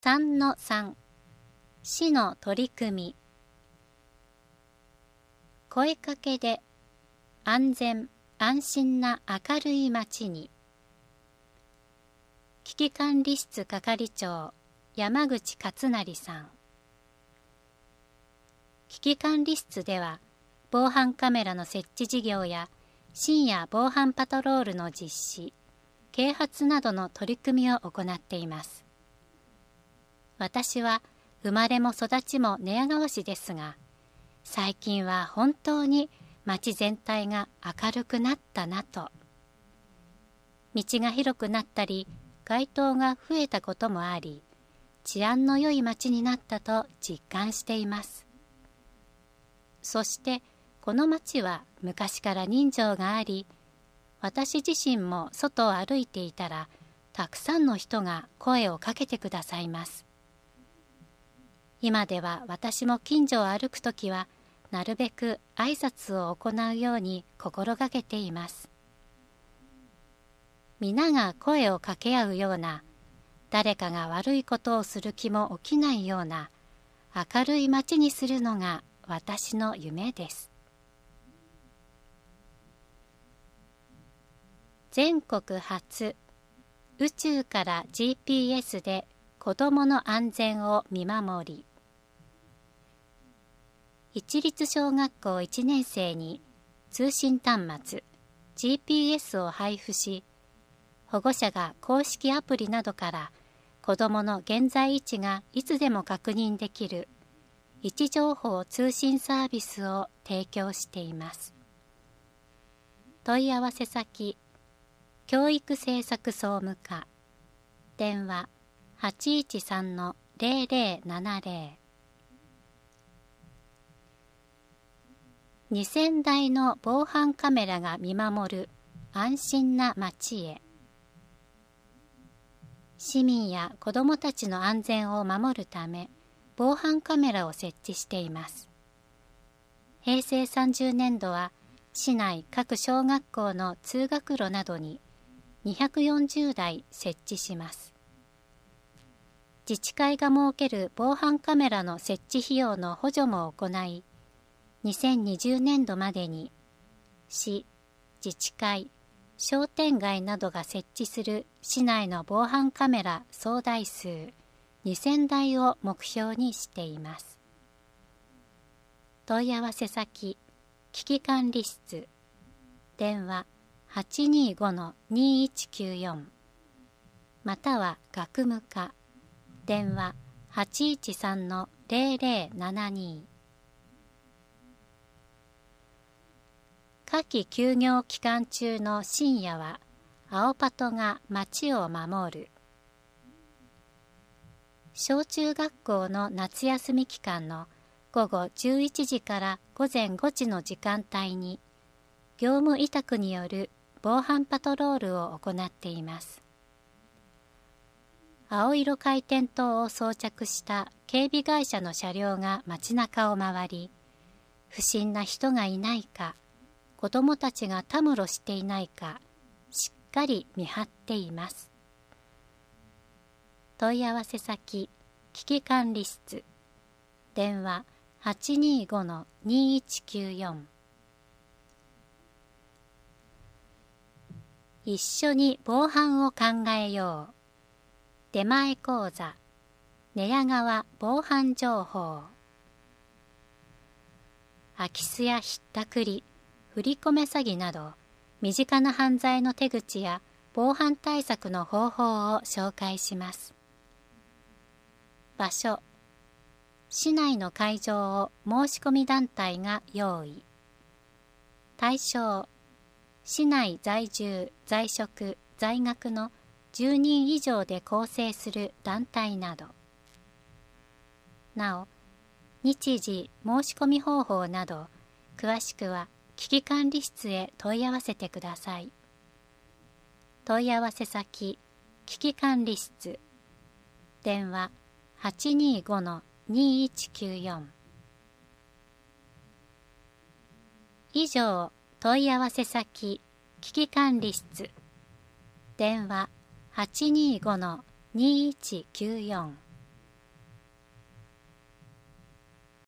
3-3 市の取り組み。声かけで安全・安心な明るい街に。危機管理室係長山口勝成さん。危機管理室では防犯カメラの設置事業や深夜防犯パトロールの実施、啓発などの取り組みを行っています。私は生まれも育ちも寝屋川市ですが、最近は本当に街全体が明るくなったなと。道が広くなったり、街灯が増えたこともあり、治安の良い街になったと実感しています。そしてこの街は昔から人情があり、私自身も外を歩いていたら、たくさんの人が声をかけてくださいます。今では私も近所を歩くときは、なるべく挨拶を行うように心がけています。皆が声を掛け合うような、誰かが悪いことをする気も起きないような、明るい街にするのが私の夢です。全国初、宇宙から GPS で子どもの安全を見守り。市立小学校1年生に通信端末 GPS を配布し、保護者が公式アプリなどから子どもの現在位置がいつでも確認できる位置情報通信サービスを提供しています。問い合わせ先、教育政策総務課、電話 813-0070。2000台の防犯カメラが見守る安心な街へ。市民や子どもたちの安全を守るため、防犯カメラを設置しています。平成30年度は、市内各小学校の通学路などに240台設置します。自治会が設ける防犯カメラの設置費用の補助も行い、2020年度までに市、自治会、商店街などが設置する市内の防犯カメラ総台数2000台を目標にしています。問い合わせ先、危機管理室、電話 825-2194 または学務課、電話 813-0072。夏季休業期間中の深夜は青パトが街を守る。小中学校の夏休み期間の午後11時から午前5時の時間帯に業務委託による防犯パトロールを行っています。青色回転灯を装着した警備会社の車両が街中を回り、不審な人がいないか、子どもたちがたむろしていないか、しっかり見張っています。問い合わせ先、危機管理室、電話 825-2194。一緒に防犯を考えよう。出前講座、寝屋川防犯情報。空き巣やひったくり、振り込め詐欺など、身近な犯罪の手口や防犯対策の方法を紹介します。場所、市内の会場を申し込み団体が用意。対象、市内在住、在職、在学の10人以上で構成する団体など。なお、日時、申し込み方法など、詳しくは危機管理室へ問い合わせてください。問い合わせ先、危機管理室、電話 825-2194。以上、問い合わせ先、危機管理室、電話 825-2194